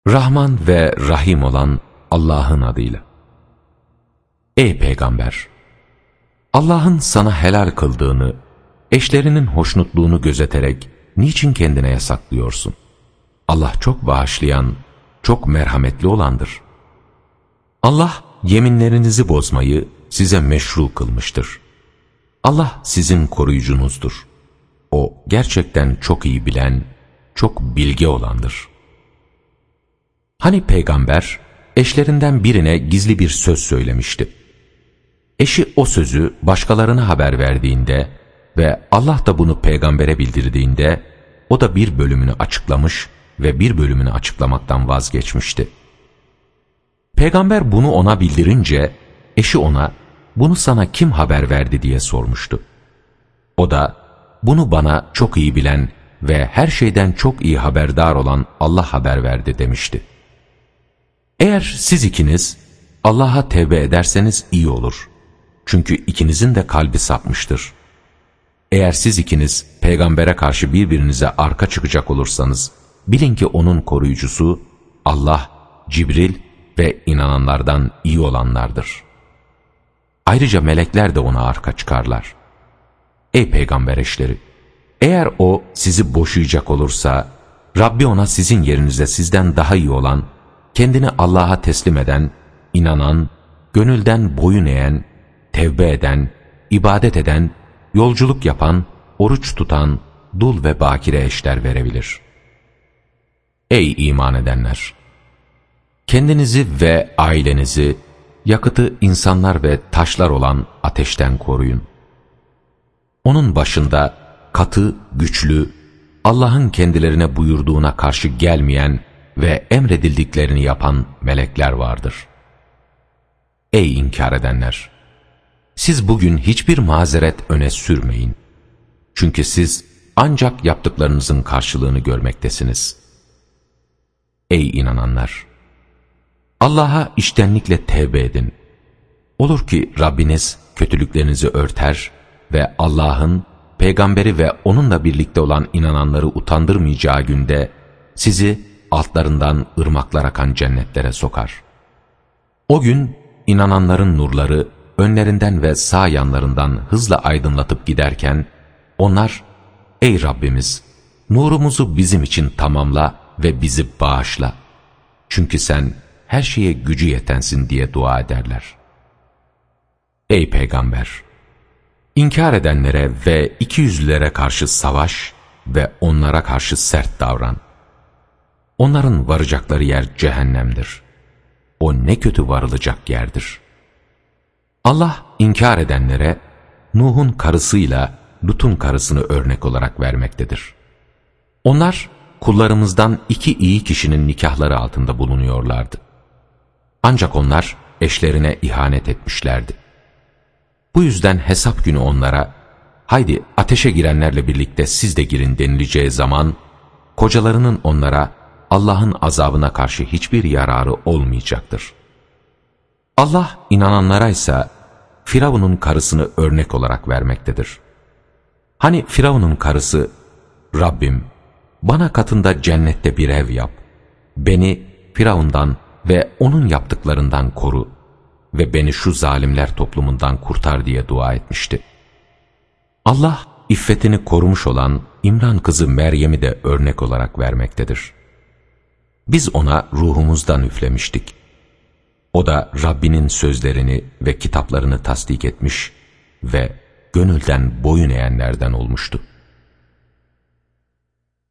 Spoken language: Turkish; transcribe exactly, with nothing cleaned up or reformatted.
Rahman ve Rahim olan Allah'ın adıyla. Ey Peygamber! Allah'ın sana helal kıldığını, eşlerinin hoşnutluğunu gözeterek niçin kendine yasaklıyorsun? Allah çok bağışlayan, çok merhametli olandır. Allah yeminlerinizi bozmayı size meşru kılmıştır. Allah sizin koruyucunuzdur. O gerçekten çok iyi bilen, çok bilge olandır. Hani Peygamber eşlerinden birine gizli bir söz söylemişti. Eşi o sözü başkalarına haber verdiğinde ve Allah da bunu peygambere bildirdiğinde o da bir bölümünü açıklamış ve bir bölümünü açıklamaktan vazgeçmişti. Peygamber bunu ona bildirince eşi ona bunu sana kim haber verdi diye sormuştu. O da bunu bana çok iyi bilen ve her şeyden çok iyi haberdar olan Allah haber verdi demişti. Eğer siz ikiniz Allah'a tevbe ederseniz iyi olur. Çünkü ikinizin de kalbi sapmıştır. Eğer siz ikiniz peygambere karşı birbirinize arka çıkacak olursanız, bilin ki onun koruyucusu Allah, Cibril ve inananlardan iyi olanlardır. Ayrıca melekler de ona arka çıkarlar. Ey peygamber eşleri! Eğer o sizi boşayacak olursa, Rabbi ona sizin yerinize sizden daha iyi olan, kendini Allah'a teslim eden, inanan, gönülden boyun eğen, tevbe eden, ibadet eden, yolculuk yapan, oruç tutan, dul ve bakire eşler verebilir. Ey iman edenler! Kendinizi ve ailenizi, yakıtı insanlar ve taşlar olan ateşten koruyun. Onun başında katı, güçlü, Allah'ın kendilerine buyurduğuna karşı gelmeyen ve emredildiklerini yapan melekler vardır. Ey inkar edenler! Siz bugün hiçbir mazeret öne sürmeyin. Çünkü siz ancak yaptıklarınızın karşılığını görmektesiniz. Ey inananlar! Allah'a içtenlikle tevbe edin. Olur ki Rabbiniz kötülüklerinizi örter ve Allah'ın, peygamberi ve onunla birlikte olan inananları utandırmayacağı günde sizi altlarından ırmaklar akan cennetlere sokar. O gün inananların nurları önlerinden ve sağ yanlarından hızla aydınlatıp giderken onlar, ey Rabbimiz, nurumuzu bizim için tamamla ve bizi bağışla. Çünkü sen her şeye gücü yetensin diye dua ederler. Ey Peygamber! İnkar edenlere ve ikiyüzlülere karşı savaş ve onlara karşı sert davran. Onların varacakları yer cehennemdir. O ne kötü varılacak yerdir. Allah inkar edenlere Nuh'un karısıyla Lut'un karısını örnek olarak vermektedir. Onlar kullarımızdan iki iyi kişinin nikahları altında bulunuyorlardı. Ancak onlar eşlerine ihanet etmişlerdi. Bu yüzden hesap günü onlara, haydi ateşe girenlerle birlikte siz de girin denileceği zaman, kocalarının onlara Allah'ın azabına karşı hiçbir yararı olmayacaktır. Allah inananlara ise Firavun'un karısını örnek olarak vermektedir. Hani Firavun'un karısı, Rabbim bana katında cennette bir ev yap, beni Firavun'dan ve onun yaptıklarından koru ve beni şu zalimler toplumundan kurtar diye dua etmişti. Allah iffetini korumuş olan İmran kızı Meryem'i de örnek olarak vermektedir. Biz ona ruhumuzdan üflemiştik. O da Rabbinin sözlerini ve kitaplarını tasdik etmiş ve gönülden boyun eğenlerden olmuştu.